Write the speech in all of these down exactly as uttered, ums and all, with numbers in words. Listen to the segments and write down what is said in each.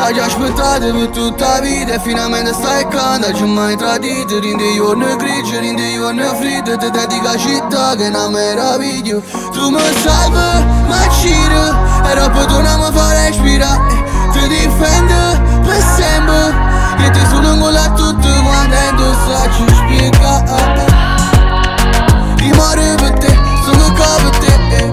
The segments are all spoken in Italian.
già aspettato per tutta vita e finalmente stai accanto, ci mai tradito. Rinde giorni grigi, rinde giorni freddi, ti dedica città che è una meraviglia. Tu mi salvi, ma giro, e dopo tu non mi fai respirare. Ti difendo per sempre, e ti sono lungo a tutto quando è indossato spiegare. Io muore per te, sono qua per te.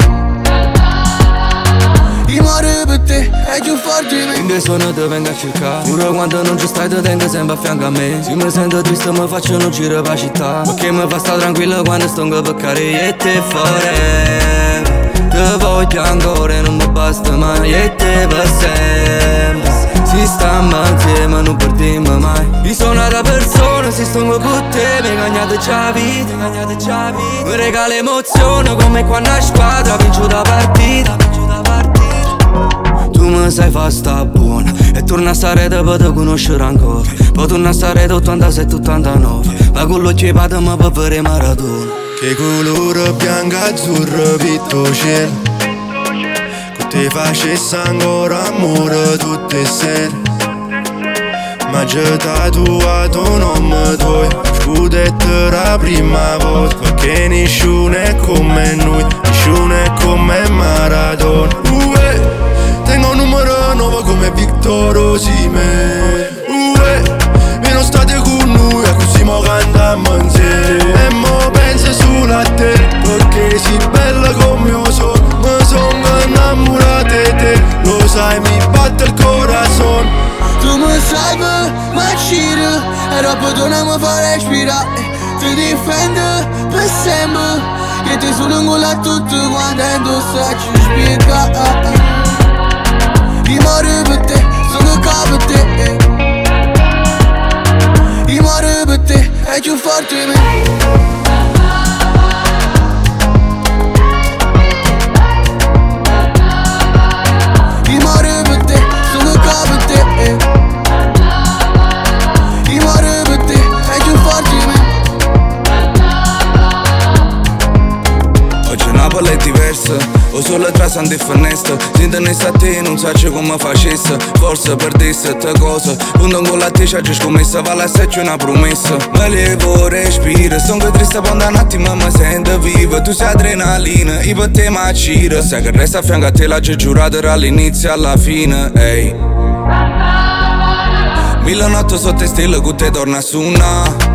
Io muore per te, è più forte di me. Quindi sono te vengo a cercare, pure quando non ci stai te tengo sempre a fianco a me. Se mi sento triste mi faccio un giro per la città, perché mi fa stare tranquillo quando sto a peccare. E te forever, te voglio ancora e non mi basta mai. E te per sempre, si stiamo insieme non perdiamo mai. Io sono una persona, se sto con te mi cagnate già vita, mi cagnate già vita. Mi regala emozione come quando a squadra vincio da partita. Tu mi sai fa sta buona e torna a stare da per te conoscere ancora. Poi torna a stare da ottantasette ottantanove, ma con l'occhio vado ma per vedere Maradona. Che colore bianco azzurro vitto cielo, che ti facesse ancora amore tutte sere. Ma già tatuato un nome tuo, scudetto la prima volta, perché nessuno è come noi, nessuno è come Maradona. Uè, tengo un numero nuovo come Victor Osimhen. Uè, meno state con noi, e così mo cantiamo insieme. E mo penso solo a te, perché sei bella come io sono. Mi sono innamorato di te, lo sai mi batte il corazon. Tu mi salvi, ma giro, e dopo tu non mi fai respirare. Ti difendo per sempre, e ti sono lungo a tutto quando è indossato spiegare. Io muore per te, sono qua per te. Io muore per te, è più forte di me. Io muore per te, sono qua per te. Io muore per te, è più forte di me. Oggi Napoli è diversa, o solo tra santi e finestre. Se tenesse a te non so come facesse, forse perdesse te cosa. Quando con la te ci hai scommessa, vale a se c'è una promessa. Me levo respiro, sono triste quando un attimo mi sento vivo. Tu sei adrenalina, io per te mi giro. Sai che resta a fianco a te l'ha già giurato dall'inizio alla fine, ehi. Mille notti sotto stelle che te torna a suonare.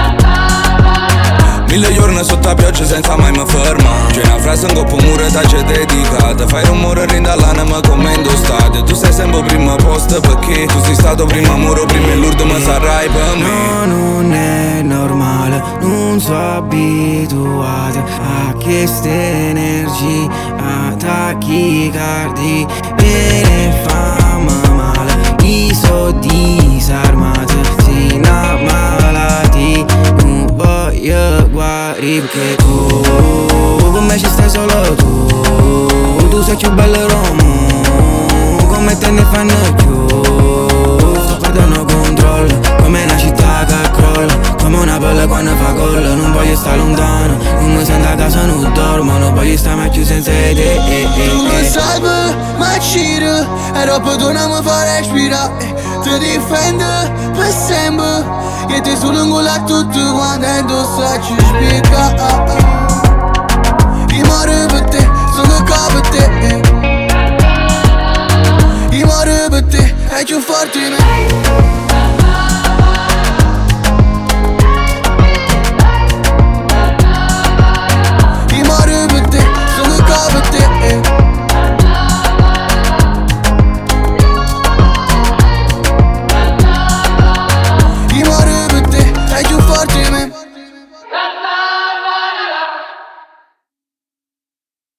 Mille giorni sotto la pioggia senza mai mi ferma. C'è una frase in coppa muro e c'è dedicata. Fai rumore rinda l'anima come indostate. Tu sei sempre primo posto perché tu sei stato primo amore, prima e l'ultimo sarai per me. No, non è normale, non sono abituato a queste energie, attacchi cardi, viene fama male. Io sono disarmato, sei una malati, non voglio guarire perché tu con me ci stai solo tu. Tu sei più bello Roma, come te ne fanno più. Sto perdendo controllo, come una città che crolla, come una pelle quando fa gol. Non voglio stare lontano, non mi sento a casa, non dormo, non voglio stare mai più senza te. Tu mi salvi, ma giro, e dopo tu non mi fai respirare. Ti difendo per sempre, e ti sono lungo a tutto quando è indossato spiegare. Io muore per te, sono qua per te. Io muore per te, è più forte di me.